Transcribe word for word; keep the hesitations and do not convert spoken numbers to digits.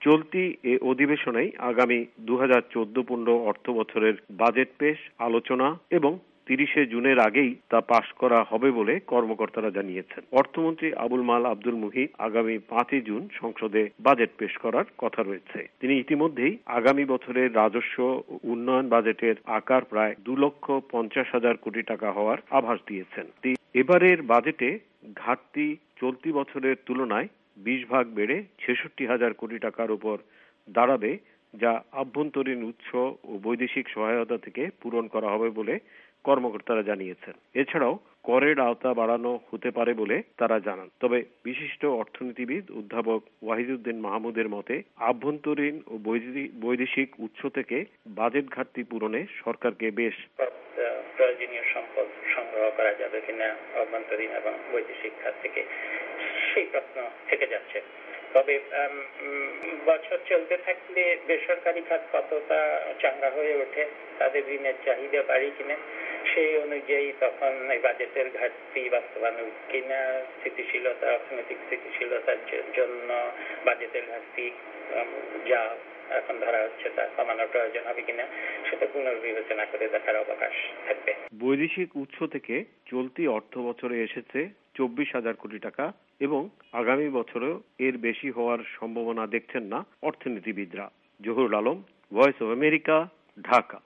চলতি এ অধিবেশনেই আগামী দু হাজার চোদ্দ পনেরো অর্থ বছরের বাজেট পেশ, আলোচনা এবং তিরিশে জুনের আগেই তা পাশ করা হবে বলে কর্মকর্তারা জানিয়েছেন। অর্থমন্ত্রী আবুল মাল আব্দুল মুহিত আগামী পাঁচই জুন সংসদে বাজেট পেশ করার কথা রয়েছে। তিনি ইতিমধ্যেই আগামী বছরের রাজস্ব উন্নয়ন বাজেটের আকার প্রায় দু লক্ষ পঞ্চাশ হাজার কোটি টাকা হওয়ার আভাস দিয়েছেন। এবারের বাজেটে ঘাটতি চলতি বছরের তুলনায় বিশ ভাগ বেড়ে ছেষট্টি হাজার কোটি টাকার উপর দাঁড়াবে, যা আভ্যন্তরীণ উৎস ও বৈদেশিক সহায়তা থেকে পূরণ করা হবে বলে কর্মকর্তারা জানিয়েছেন। এছাড়াও করের আওতা বাড়ানো হতে পারে বলে তারা জানান। তবে বিশিষ্ট অর্থনীতিবিদ অধ্যাপক ওয়াহিদুদ্দিন মাহমুদের মতে আভ্যন্তরীণ ও বৈদেশিক উৎস থেকে বাজেট ঘাটতি পূরণে সরকারকে বেশ প্রয়োজনীয় সম্পদ সংগ্রহ করা যাবে কিনা অভ্যন্তরীণ এবং বৈদেশিক খাত থেকে, সেই প্রশ্ন থেকে যাচ্ছে। তবে বছর চলতে থাকলে বেসরকারি খাত কতটা চাঙ্গা হয়ে ওঠে, তাদের ঋণের চাহিদা বাড়ি কিনা, সেই অনুযায়ী তখন এই বাজেটের ঘাটতি বাস্তবায়ন কিনা, স্থিতিশীলতা অর্থনৈতিক স্থিতিশীলতার জন্য বাজেটের ঘাটতি যা এখন ধরা হচ্ছে তা কমানোর প্রয়োজন হবে কিনা, সেটা পুনর্বিবেচনা করে দেখার অবকাশ থাকবে। বৈদেশিক উৎস থেকে চলতি অর্থ বছরে এসেছে চব্বিশ হাজার কোটি টাকা এবং আগামী বছরেও এর বেশি হওয়ার সম্ভাবনা দেখছেন না অর্থনীতিবিদরা। Zahurul Alam, Voice of America, Dhaka.